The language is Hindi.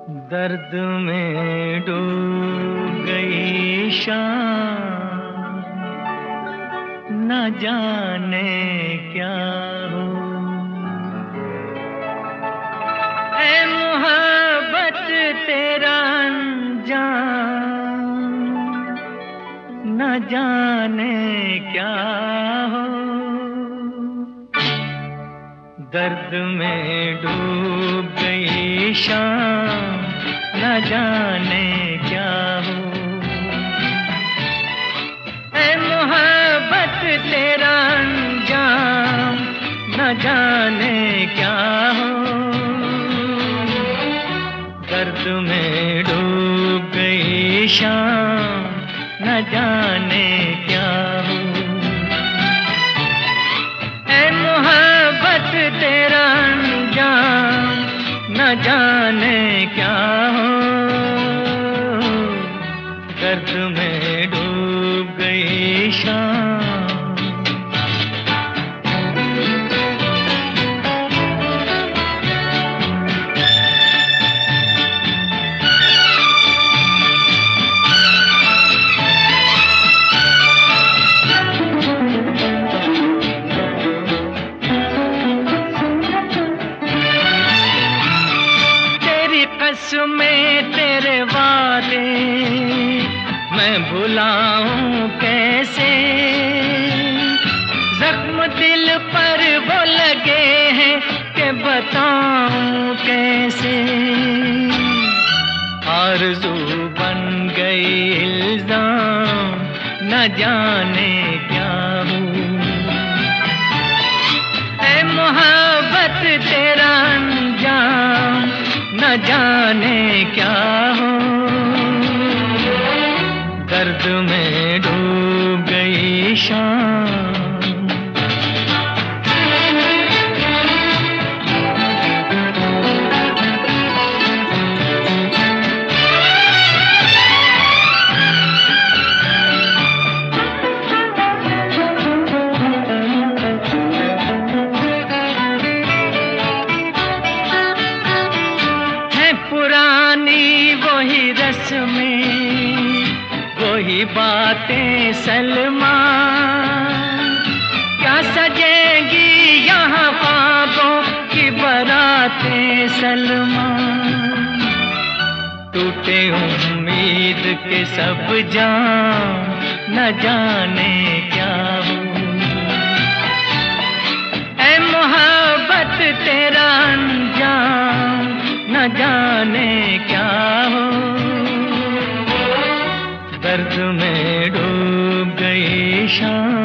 दर्द में डूब गई शाम, न जाने क्या हो। ऐ मोहब्बत तेरा अंजाम, न जाने क्या हो। दर्द में डूब गई शाम, न जाने क्या हो। ऐ मोहब्बत तेरा अंजाम, न जाने क्या हो। दर्द में डूब गई शाम, न जाने क्या हो। ऐ मोहब्बत तेरा अंजाम, न जाने क्या हो। दर्द में डूब गई शाम। कसमें तेरे वादे मैं भुलाऊं कैसे। जख्म दिल पर वो लगे हैं कि बताऊं कैसे। आरज़ू बन गई इल्ज़ाम, न जाने क्या हूँ। ऐ मोहब्बत तेरा अंजाम, न जाने क्या हो। दर्द में डूब गई शाम। पुरानी वही रस्में, वही बातें सलमा। क्या सजेंगी यहाँ ख्वाबों की बारातें सलमा। टूटे उम्मीद के सब जाम, न जाने क्या हो। ऐ मोहब्बत तेरा अंजाम, न जाने क्या हो। दर्द में डूब गई शाम।